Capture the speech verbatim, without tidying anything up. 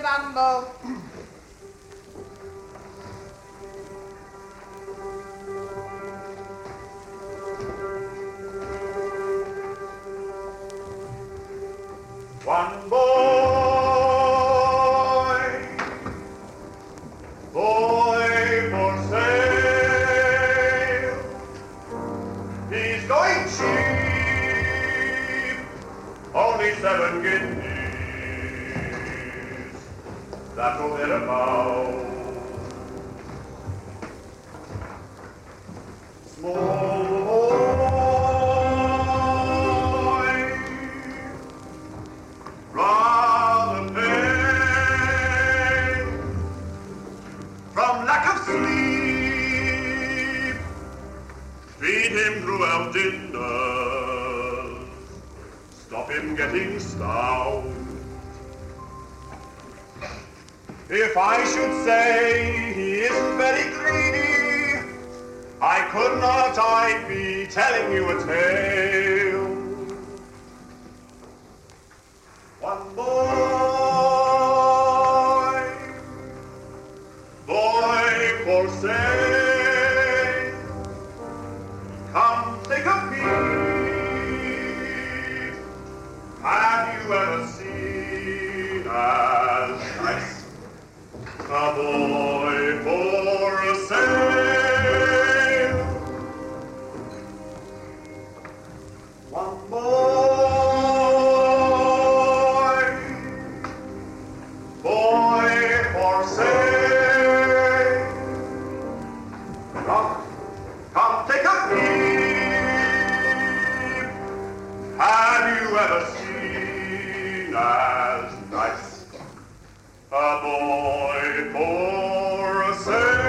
bumble. One boy, boy for sale. He's going cheap, only seven guineas. That'll get about. Small boy, rather pale from lack of sleep. Feed him throughout dinners, stop him getting stout. If I should say he isn't very greedy, I could not, I'd be telling you a tale. One boy, boy for sale, come take a peep. Have you ever seen as nice a boy for a sale? One boy, boy for sale. Come, come take a peep. Have you ever seen as nice a boy for a sale?